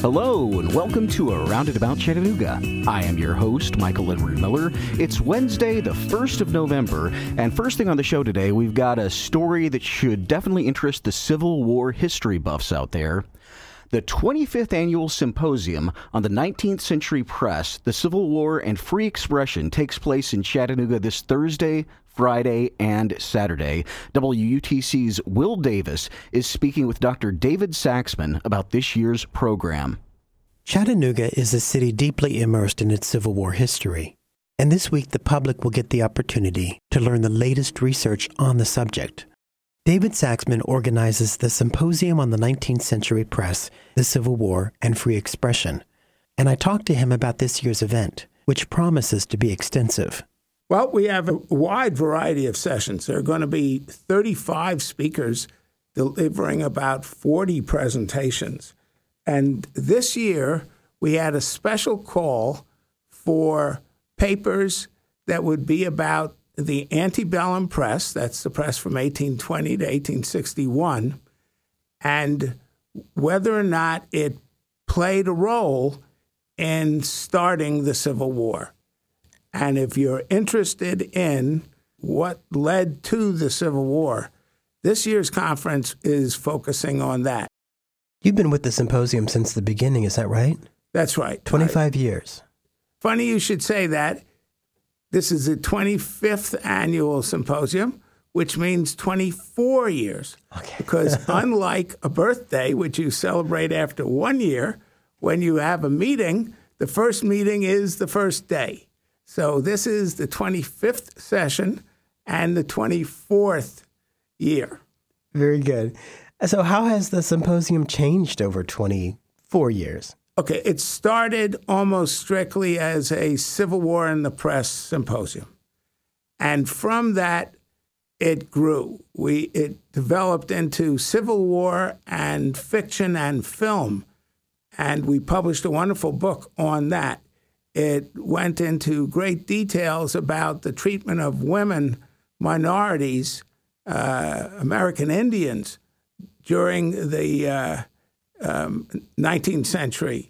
Hello, and welcome to Around and About Chattanooga. I am your host, Michael Edward Miller. It's Wednesday, the 1st of November, and first thing on the show today, we've got a story that should definitely interest the Civil War history buffs out there. The 25th Annual Symposium on the 19th Century Press, the Civil War, and Free Expression takes place in Chattanooga this Thursday, Friday, and Saturday. WUTC's Will Davis is speaking with Dr. David Saxman about this year's program. Chattanooga is a city deeply immersed in its Civil War history, and this week the public will get the opportunity to learn the latest research on the subject. David Saxman organizes the Symposium on the 19th Century Press, the Civil War, and Free Expression, and I talked to him about this year's event, which promises to be extensive. Well, we have a wide variety of sessions. There are going to be 35 speakers delivering about 40 presentations. And this year, we had a special call for papers that would be about the antebellum press, that's the press from 1820 to 1861, and whether or not it played a role in starting the Civil War. And if you're interested in what led to the Civil War, this year's conference is focusing on that. You've been with the symposium since the beginning, is that right? That's right. 25 years. Funny you should say that. This is the 25th annual symposium, which means 24 years. Okay. Because unlike a birthday, which you celebrate after 1 year, when you have a meeting, the first meeting is the first day. So this is the 25th session and the 24th year. Very good. So how has the symposium changed over 24 years? Okay, it started almost strictly as a Civil War in the Press symposium. And from that, it grew. It developed into Civil War and fiction and film. And we published a wonderful book on that. It went into great details about the treatment of women, minorities, American Indians during the 19th century.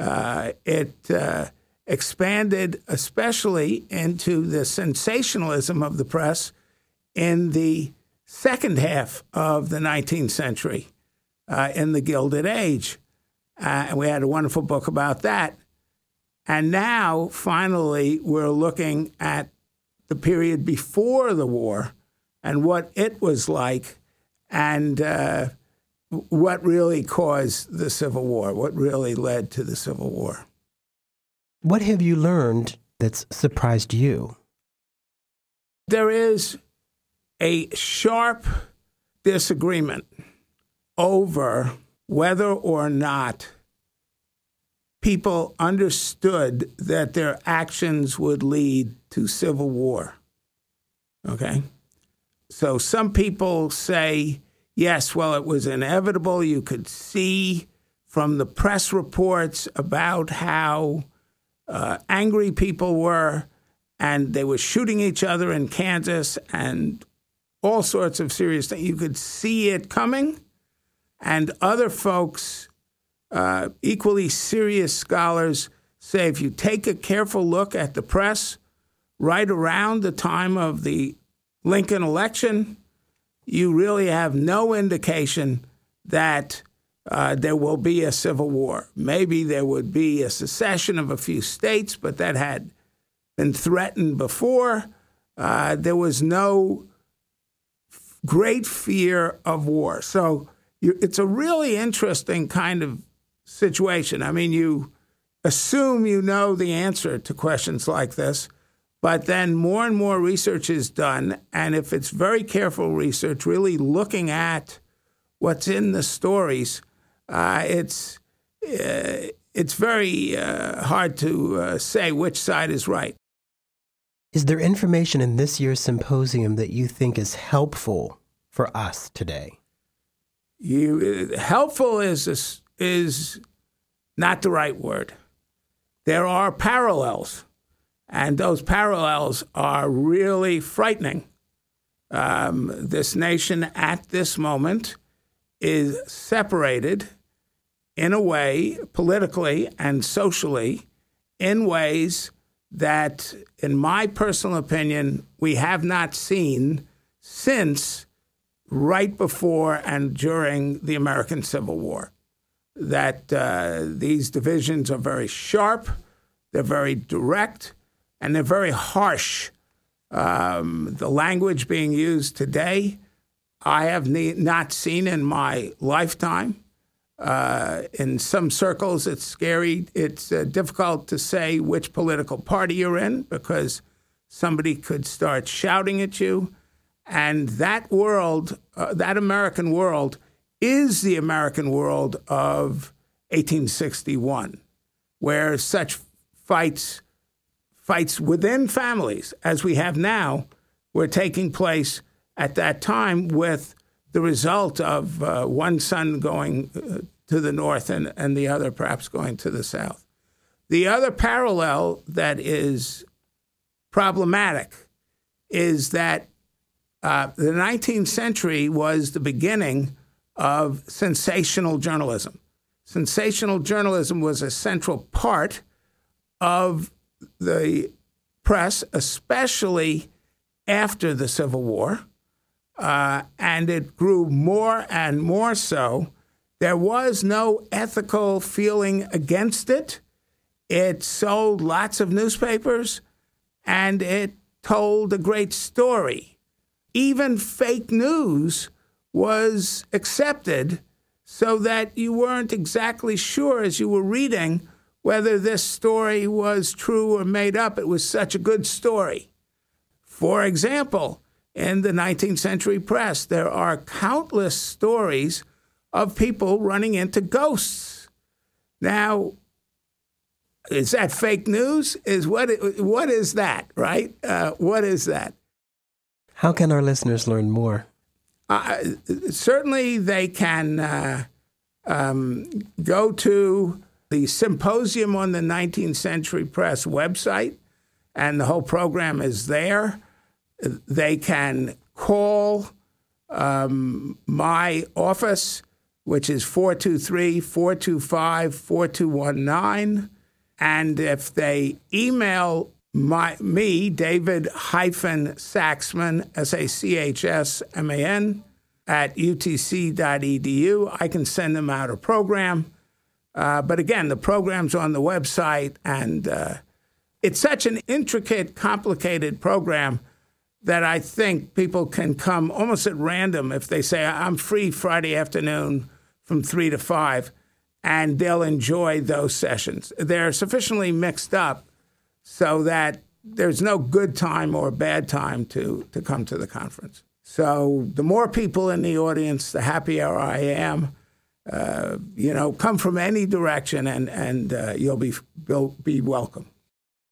It expanded especially into the sensationalism of the press in the second half of the 19th century, in the Gilded Age. And we had a wonderful book about that. And now, finally, we're looking at the period before the war and what it was like and what really caused the Civil War, what really led to the Civil War. What have you learned that's surprised you? There is a sharp disagreement over whether or not people understood that their actions would lead to civil war. Okay? So some people say, yes, well, it was inevitable. You could see from the press reports about how angry people were, and they were shooting each other in Kansas and all sorts of serious things. You could see it coming. And other folks, equally serious scholars, say if you take a careful look at the press right around the time of the Lincoln election, you really have no indication that there will be a civil war. Maybe there would be a secession of a few states, but that had been threatened before. There was no great fear of war. So it's a really interesting kind of situation. I mean, you assume you know the answer to questions like this, but then more and more research is done. And if it's very careful research, really looking at what's in the stories, it's very hard to say which side is right. Is there information in this year's symposium that you think is helpful for us today? Helpful is not the right word. There are parallels, and those parallels are really frightening. This nation at this moment is separated in a way, politically and socially, in ways that, in my personal opinion, we have not seen since right before and during the American Civil War. That these divisions are very sharp, they're very direct, and they're very harsh. The language being used today, I have not seen in my lifetime. In some circles, it's scary. It's difficult to say which political party you're in because somebody could start shouting at you. And that world, that American world, is the American world of 1861, where such fights within families, as we have now, were taking place at that time with the result of one son going to the north and the other perhaps going to the south. The other parallel that is problematic is that the 19th century was the beginning of sensational journalism. Sensational journalism was a central part of the press, especially after the Civil War, and it grew more and more so. There was no ethical feeling against it. It sold lots of newspapers, and it told a great story. Even fake news was accepted so that you weren't exactly sure as you were reading whether this story was true or made up. It was such a good story. For example, in the 19th century press, there are countless stories of people running into ghosts. Now, is that fake news? What is that, right? What is that? How can our listeners learn more? Certainly they can go to the Symposium on the 19th Century Press website, and the whole program is there. They can call my office, which is 423-425-4219. And if they email me, David-Saxman, Saxman, at utc.edu, I can send them out a program. But again, the program's on the website, and it's such an intricate, complicated program that I think people can come almost at random if they say, I'm free Friday afternoon from 3 to 5, and they'll enjoy those sessions. They're sufficiently mixed up so that there's no good time or bad time to come to the conference. So the more people in the audience, the happier I am. Come from any direction, and you'll be welcome.